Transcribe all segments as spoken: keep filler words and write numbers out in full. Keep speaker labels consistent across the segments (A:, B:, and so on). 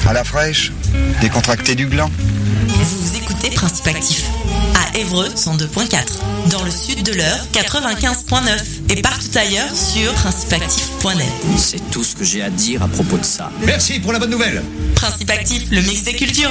A: À la fraîche, décontracté du gland.
B: Vous écoutez Principe Actif à Évreux cent deux point quatre, dans le sud de l'Eure quatre-vingt-quinze point neuf et partout ailleurs sur principe actif point net.
C: C'est tout ce que j'ai à dire à propos de ça.
D: Merci pour la bonne nouvelle.
B: Principe Actif, le mix des cultures.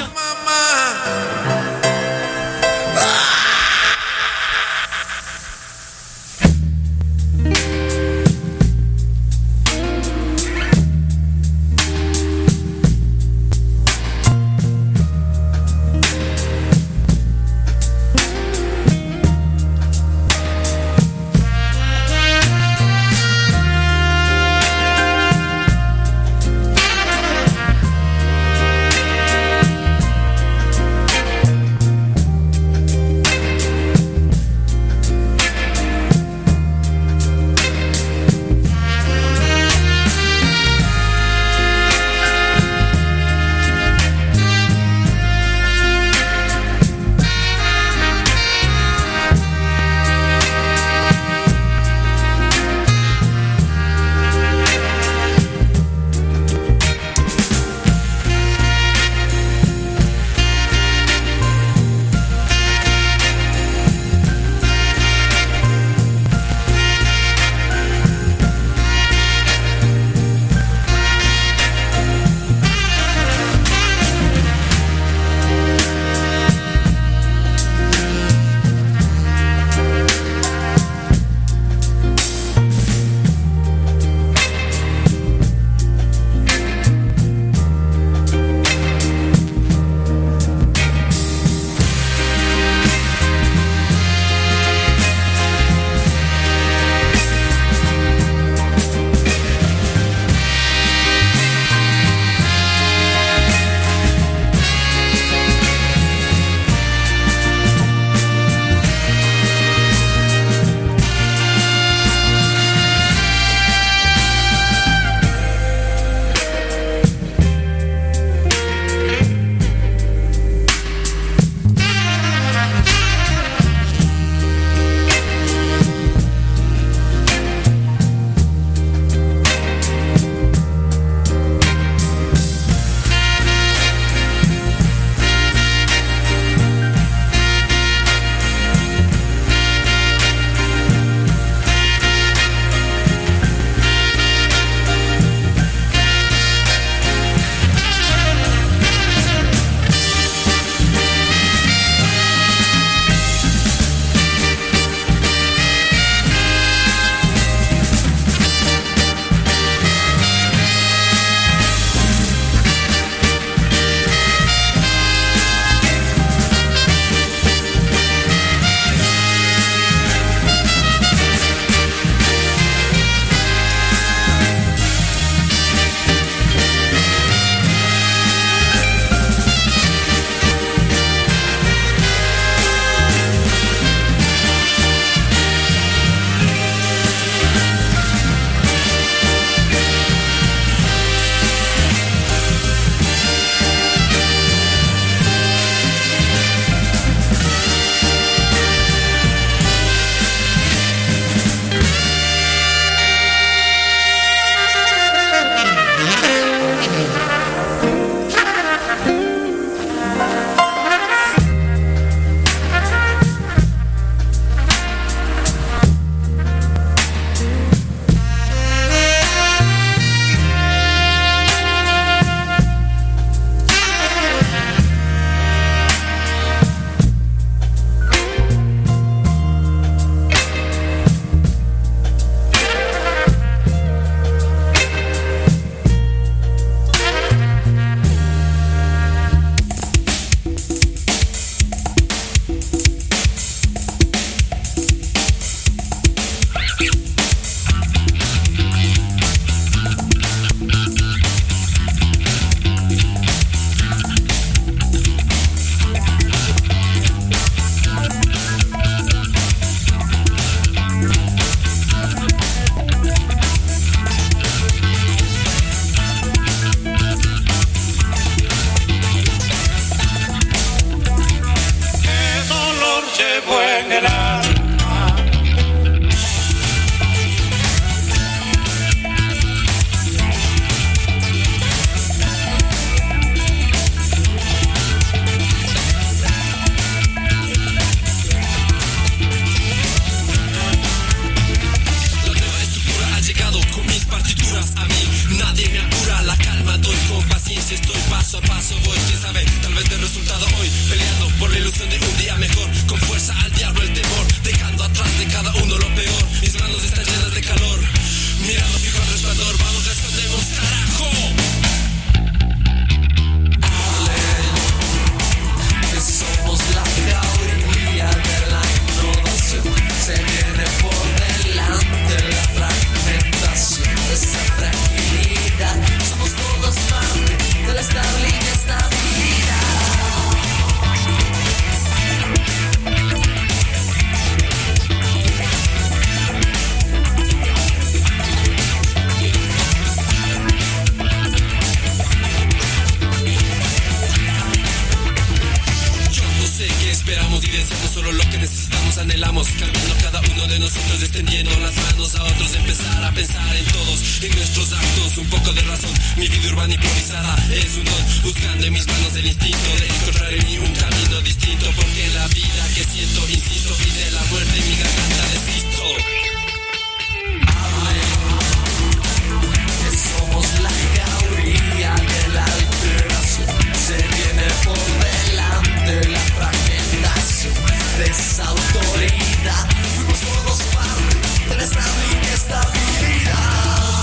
D: evidenciamos solo lo que necesitamos, anhelamos, cambiando cada uno de nosotros, extendiendo las manos a otros, empezar a pensar en todos, en nuestros actos, un poco de razón. Mi vida urbana improvisada es un don, buscando en mis manos el instinto de encontrar en mí un camino distinto, porque en la vida que siento, insisto, y de la muerte en mi garganta desisto. Hable, que somos la jauría de la alteración, se viene por delante la fragmentación, desautoridad, fuimos todos parte de nuestra inestabilidad.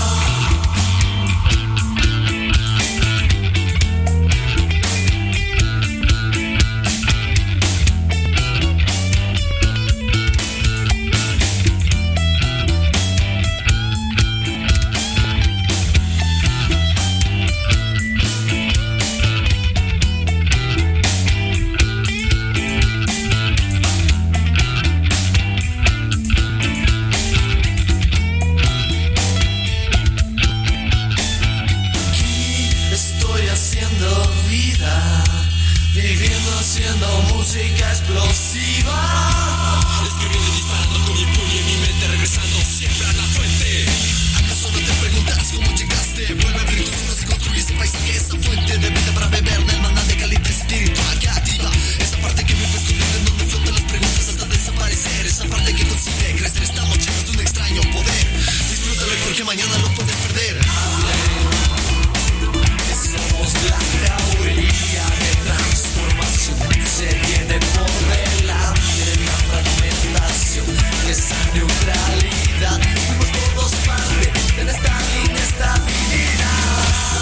D: Haciendo música explosiva, escribiendo y disparando con mi puño y mi mente, regresando siempre a la fuente. ¿Acaso no te preguntas cómo llegaste? Vuelve a abrir tus ojos y construye ese paisaje, esa fuente de vida para beber del maná de calidad espiritual que activa esa parte que me fue escondida, en donde flotan las preguntas hasta desaparecer, esa parte que consigue crecer. Estamos llenos de un extraño poder, disfrútalo porque mañana lo puedes perder. Que somos la teoría de transformación, se viene por delante la fragmentación, esa neutralidad, fuimos todos parte de esta inestabilidad,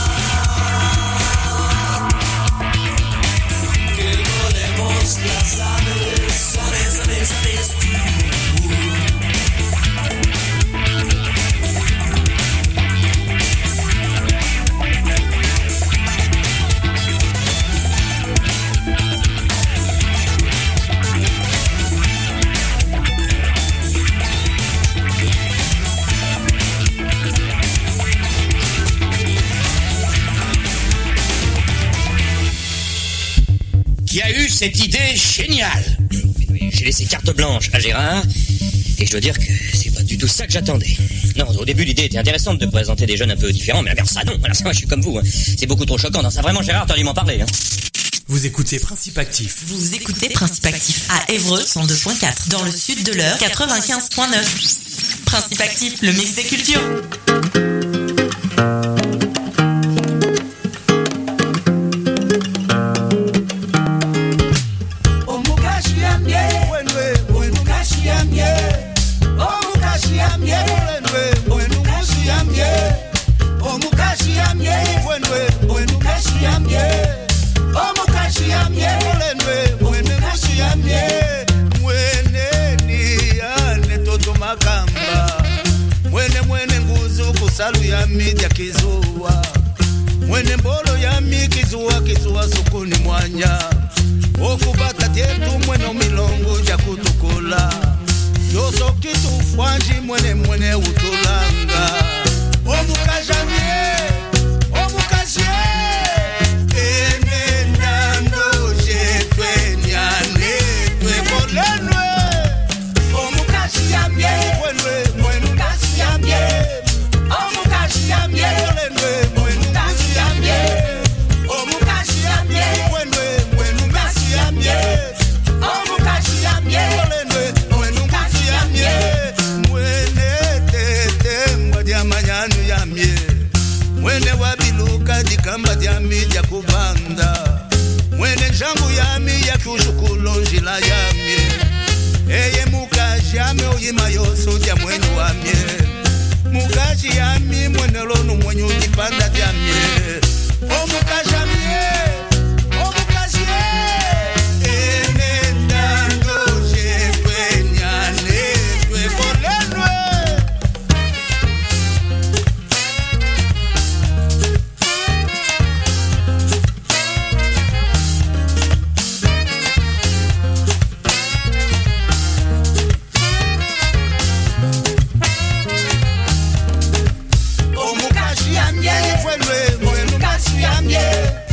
D: que volemos las aves, aves, aves, aves,
E: qui a eu cette idée géniale. J'ai laissé carte blanche à Gérard, et je dois dire que c'est pas du tout ça que j'attendais. Non, au début l'idée était intéressante de présenter des jeunes un peu différents, mais alors ça non, alors ça moi je suis comme vous, hein. C'est beaucoup trop choquant, non ça vraiment Gérard, t'as dû m'en parler. Hein.
F: Vous écoutez Principe Actif.
B: Vous écoutez Principe Actif à Évreux cent deux point quatre, dans le sud de l'Eure quatre-vingt-quinze point neuf. Principe Actif, le mix des cultures.
G: Salu ya midi ya kizua mwene mbolo ya mi kizua kizua sukuni mwanya okubata tietu mwene milongo ya kutukula yoso kitu fwanji mwene mwene utulanga omukajamie omukajie ene nando jetwe nyane twe kolenwe omukajamie mwenwe mwene umukajamie mwene wabiluka dikamba dyami dya kubanda mwene njangu yami ya kushukulo njila yami eye mukashi yami oyima yoso dya mwene wami mukashi yami mwene lonu mwenye udipanda dyami o mukashi yami o mukashi ene ndando jetwe nyane twe kolenwe fue nuevo, en un caso ya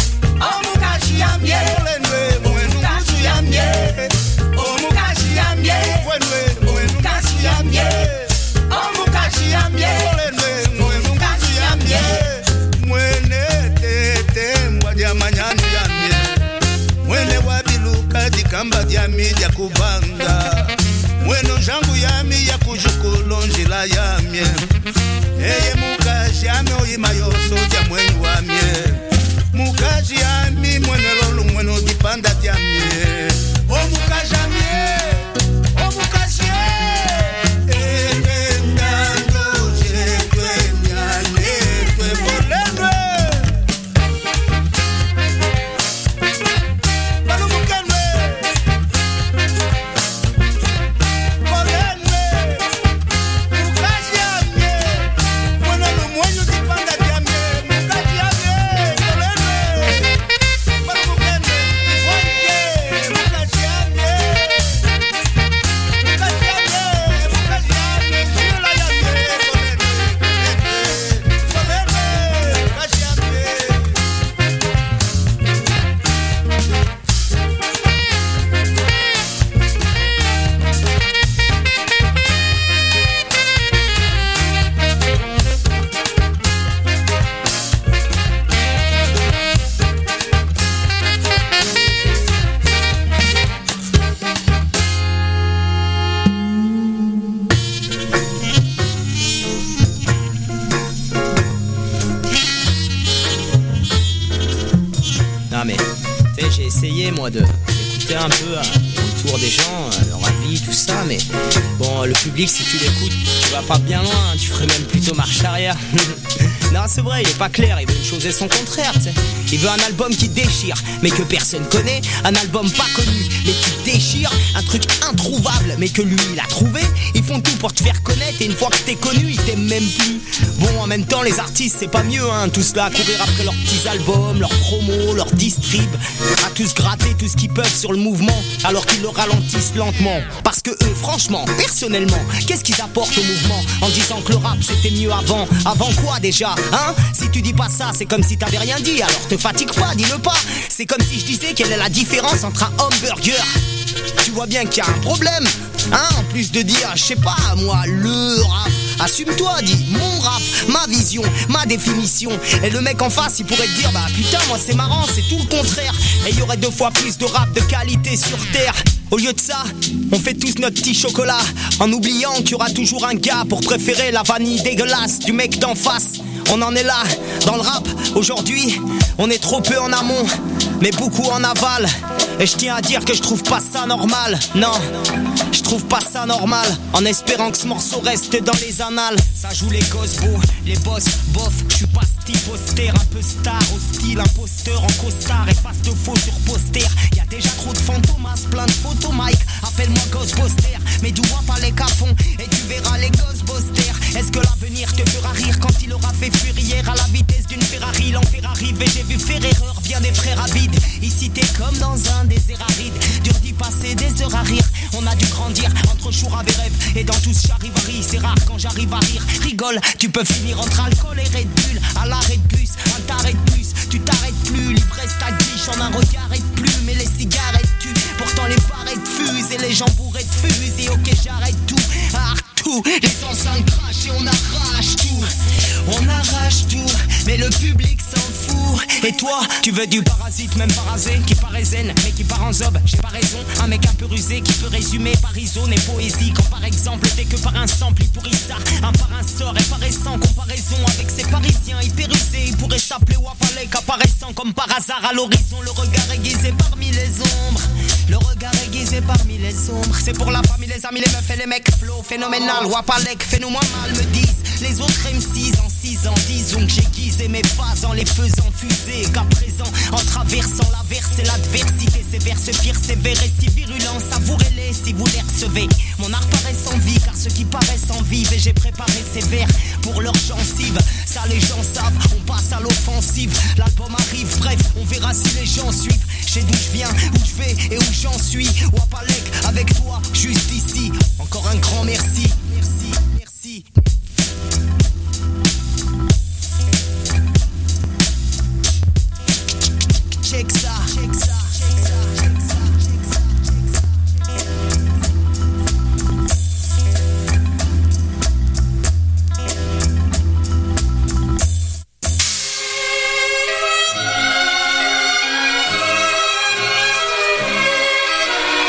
G: dikamba dyami dya kubanda mweno njangu yami ya kujukulo njila yamye eye mukaji yami oyima yoso dya mwenu wamye mukaji yami mwenelolo mweno dipanda dyamye o mukaji yamye o mukaji
H: Moi de d'écouter un peu euh, autour des gens, euh, leur avis, tout ça, mais bon, le public, si tu l'écoutes, tu vas pas bien loin, hein, tu ferais même plutôt marche arrière. Non, c'est vrai, il est pas clair, il veut une chose et son contraire, tu sais. Il veut un album qui déchire, mais que personne connaît, un album pas connu, mais qui déchire, un truc introuvable, mais que lui, il a trouvé. Ils font tout pour te faire connaître, et une fois que t'es connu, ils t'aiment même plus. Bon, en même temps, les artistes, c'est pas mieux, hein, tous là à courir après leurs petits albums, leurs promos, leurs distribs, à tous gratter tout ce qu'ils peuvent sur le mouvement, alors qu'ils le ralentissent lentement. Parce que eux, franchement, personnellement, qu'est-ce qu'ils apportent au mouvement, en disant que le rap, c'était mieux avant. Avant quoi, déjà, hein? Si tu dis pas ça, c'est comme si t'avais rien dit, alors te fatigue pas, dis-le pas. C'est comme si je disais quelle est la différence entre un hamburger. Tu vois bien qu'il y a un problème, hein? En plus de dire, je sais pas, moi, le rap. Assume-toi, dis, mon rap, ma vision, ma définition. Et le mec en face, il pourrait te dire, bah putain, moi c'est marrant, c'est tout le contraire. Et il y aurait deux fois plus de rap de qualité sur terre. Au lieu de ça, on fait tous notre petit chocolat, en oubliant qu'il y aura toujours un gars pour préférer la vanille dégueulasse du mec d'en face. On en est là, dans le rap, aujourd'hui, on est trop peu en amont, mais beaucoup en aval. Et je tiens à dire que je trouve pas ça normal, non, je trouve pas ça normal, en espérant que ce morceau reste dans les annales. Ça joue les gosses beaux, les boss, bof, je suis pas ce type austère, un peu star, hostile, imposteur en costard, et face de faux sur poster. Y'a déjà trop de fantomas, plein de photos, Mike, appelle-moi Ghostbuster, mais du moi pas les cafons, et tu verras les Ghostbusters. Est-ce que l'avenir te fera rire quand il aura fait fuir hier à la vitesse d'une Ferrari? L'enfer arrive et j'ai vu faire erreur, bien des frères avides. Ici t'es comme dans un désert aride, dur d'y passer des heures à rire. On a dû grandir entre chourave et rêve, et dans tout ce charivari, c'est rare quand j'arrive à rire. Rigole, tu peux finir entre alcool et Red Bull, à l'arrêt de bus, un taré de plus, tu t'arrêtes plus, l'ivresse t'aguiche en un regard et de plus, mais les cigarettes tuent, pourtant les barrettes fusent, et les gens bourrés de fusent, et ok j'arrête tout, ah, tout, les enceintes crachent et on arrache tout, on arrache tout, mais le public s'en fout. Et toi, tu veux du parasite, même parasé, qui paraît zen, mais qui part en zob, j'ai pas raison. Un mec un peu rusé qui peut résumer par isone et poésie. Quand par exemple, dès que par un sample, il pourrit ça, un par un sort et paraît sans comparaison avec ces parisiens hyper usés. Il pourrait s'appeler Wapalek, apparaissant comme par hasard à l'horizon. Le regard aiguisé parmi les ombres, le regard aiguisé parmi les ombres. C'est pour la famille, les amis, les meufs et les mecs. Flow phénoménal, Wapalek, fais-nous moins mal, me disent les autres M six en six ans. Disons que j'aiguisé mes phases en les faisant fuser, qu'à présent, en traversant l'averse et l'adversité, ces vers se firent sévères et si virulents, savourez-les si vous les recevez. Mon art paraît sans vie, car ceux qui paraissent en vivent, et j'ai préparé ces vers pour leurs gencives. Ça les gens savent, on passe à l'offensive. L'album arrive, bref, on verra si les gens suivent. Je sais d'où je viens, où je vais et où j'en suis. Wapalek, avec toi, juste ici. Encore un grand merci. Merci, merci. Check ça, check ça, check ça, check ça, check ça, check ça.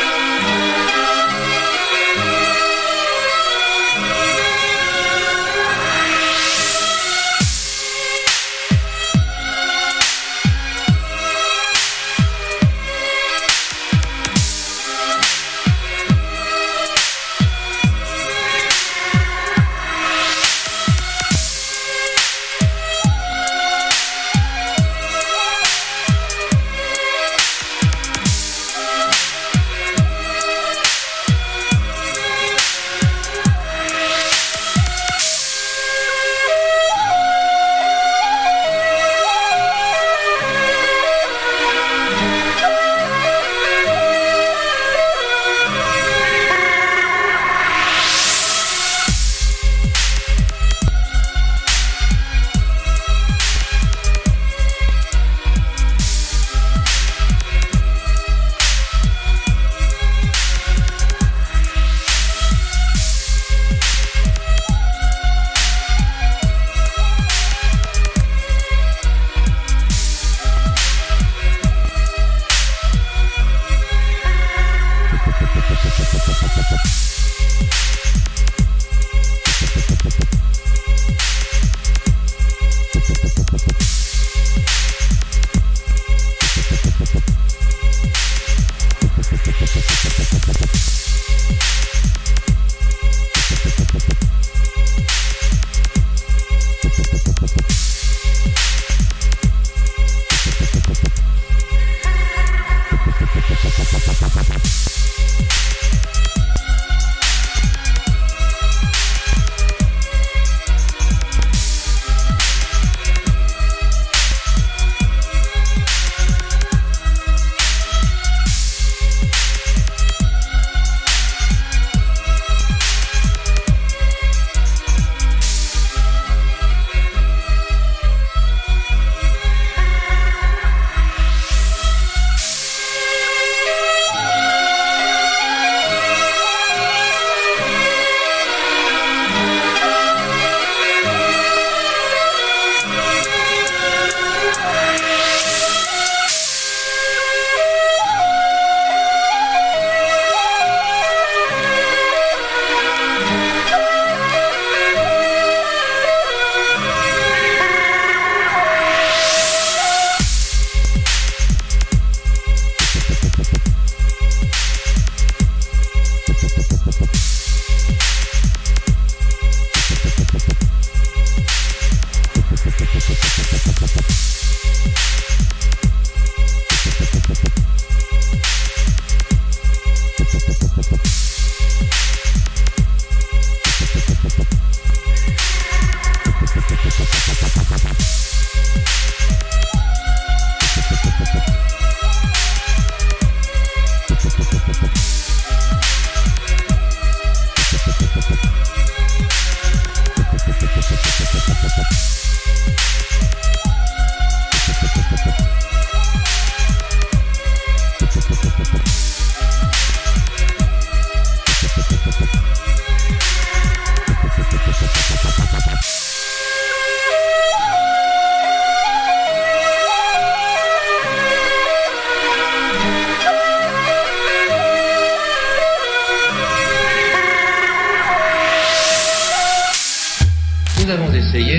I: nous avons essayé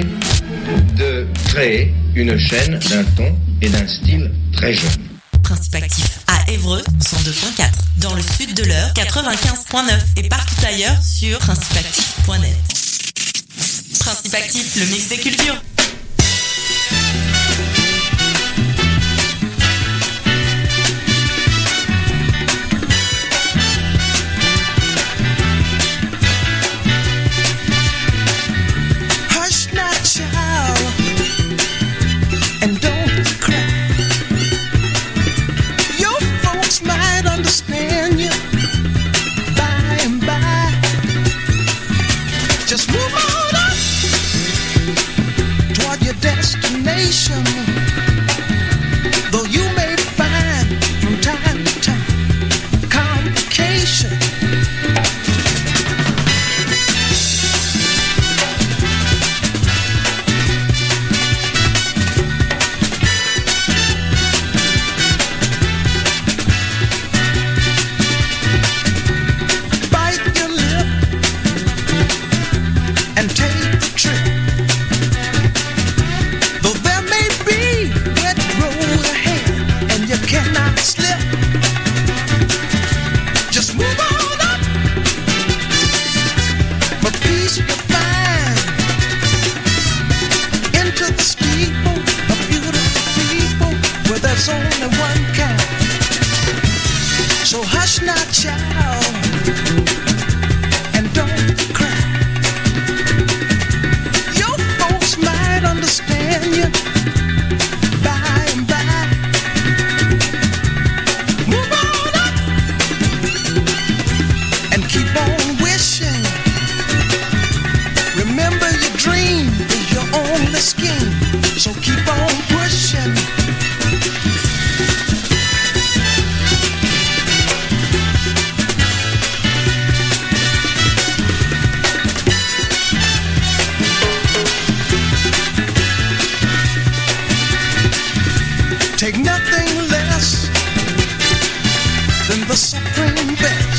I: de créer une chaîne d'un ton et d'un style très jeune.
B: Principe actif à Évreux, cent deux point quatre. Dans le sud de l'Eure, quatre-vingt-quinze point neuf. Et partout ailleurs sur principe actif point net. Principe actif, le mix des cultures.
J: Though you may find from time to time complication. Bite your lip and take the trip. Cannot slip. Just move on up. For peace you find into the steeple of beautiful people where there's only one kind. So hush now, child, and don't cry. Your folks might understand you. So keep on pushing. Take nothing less than the supreme best.